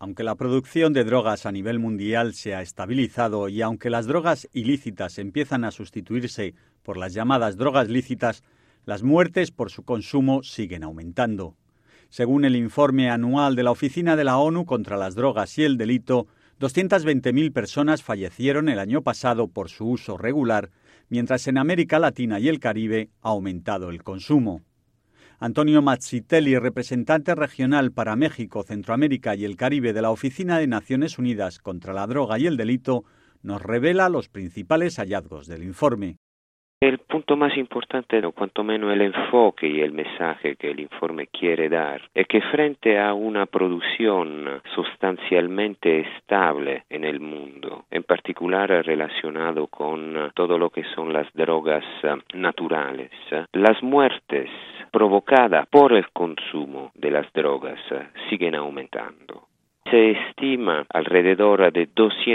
Aunque la producción de drogas a nivel mundial se ha estabilizado y aunque las drogas ilícitas empiezan a sustituirse por las llamadas drogas lícitas, las muertes por su consumo siguen aumentando. Según el informe anual de la Oficina de la ONU contra las Drogas y el Delito, 220.000 personas fallecieron el año pasado por su uso regular, mientras en América Latina y el Caribe ha aumentado el consumo. Antonio Mazzitelli, representante regional para México, Centroamérica y el Caribe de la Oficina de Naciones Unidas contra la Droga y el Delito, nos revela los principales hallazgos del informe. El punto más importante, o cuanto menos el enfoque y el mensaje que el informe quiere dar, es que frente a una producción sustancialmente estable en el mundo, en particular relacionado con todo lo que son las drogas naturales, las muertes provocadas por el consumo de las drogas siguen aumentando. Se estima alrededor de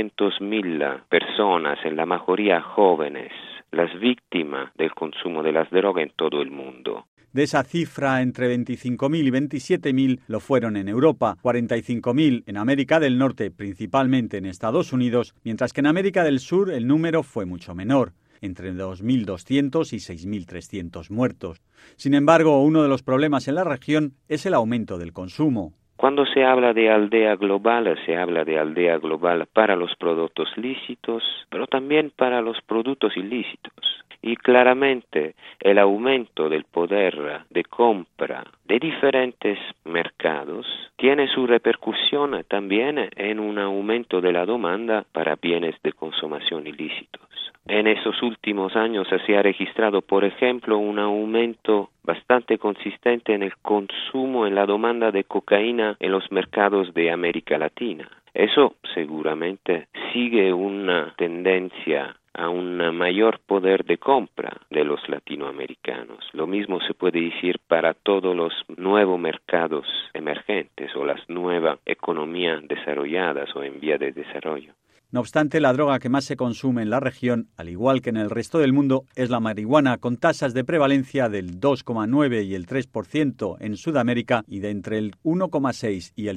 200.000 personas, en la mayoría jóvenes, las víctimas del consumo de las drogas en todo el mundo. De esa cifra, entre 25.000 y 27.000 lo fueron en Europa, 45.000 en América del Norte, principalmente en Estados Unidos, mientras que en América del Sur el número fue mucho menor, entre 2.200 y 6.300 muertos. Sin embargo, uno de los problemas en la región es el aumento del consumo. Cuando se habla de aldea global, se habla de aldea global para los productos lícitos, pero también para los productos ilícitos. Y claramente el aumento del poder de compra de diferentes mercados tiene su repercusión también en un aumento de la demanda para bienes de consumación ilícitos. En esos últimos años se ha registrado, por ejemplo, un aumento bastante consistente en el consumo, en la demanda de cocaína en los mercados de América Latina. Eso seguramente sigue una tendencia a un mayor poder de compra de los latinoamericanos. Lo mismo se puede decir para todos los nuevos mercados emergentes o las nuevas economías desarrolladas o en vía de desarrollo. No obstante, la droga que más se consume en la región, al igual que en el resto del mundo, es la marihuana, con tasas de prevalencia del 2,9 y el 3% en Sudamérica y de entre el 1,6 y el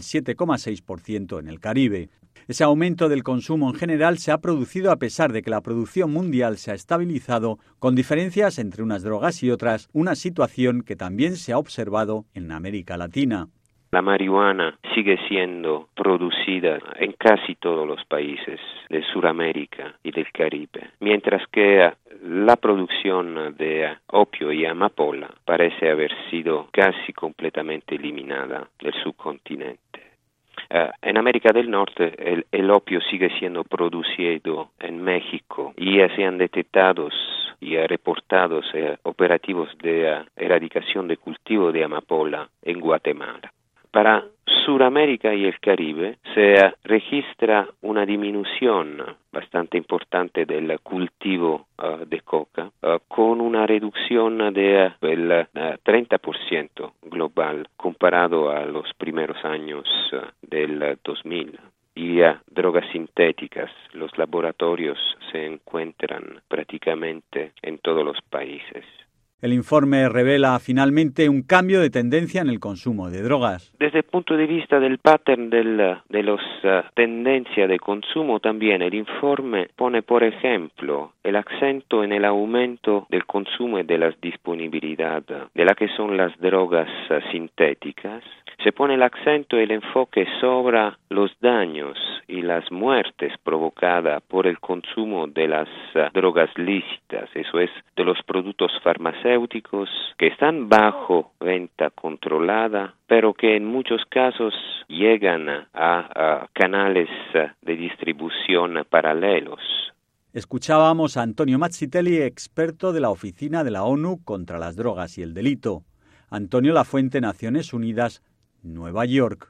7,6% en el Caribe. Ese aumento del consumo en general se ha producido a pesar de que la producción mundial se ha estabilizado, con diferencias entre unas drogas y otras, una situación que también se ha observado en América Latina. La marihuana sigue siendo producida en casi todos los países de Sudamérica y del Caribe, mientras que la producción de opio y amapola parece haber sido casi completamente eliminada del subcontinente. En América del Norte el opio sigue siendo producido en México y se han detectado y reportados operativos de erradicación de cultivo de amapola en Guatemala. Para Sudamérica y el Caribe se registra una disminución bastante importante del cultivo de coca, con una reducción del 30% global comparado a los primeros años del 2000. Y drogas sintéticas, los laboratorios se encuentran prácticamente en todos los países. El informe revela finalmente un cambio de tendencia en el consumo de drogas. Desde el punto de vista del pattern de las tendencias de consumo también, el informe pone, por ejemplo, el acento en el aumento del consumo y de la disponibilidad de la que son las drogas sintéticas. Se pone el acento y el enfoque sobre los daños y las muertes provocadas por el consumo de las drogas lícitas, eso es, de los productos farmacéuticos que están bajo venta controlada, pero que en muchos casos llegan a canales de distribución paralelos. Escuchábamos a Antonio Mazzitelli, experto de la Oficina de la ONU contra las Drogas y el Delito. Antonio Lafuente, Naciones Unidas, Nueva York.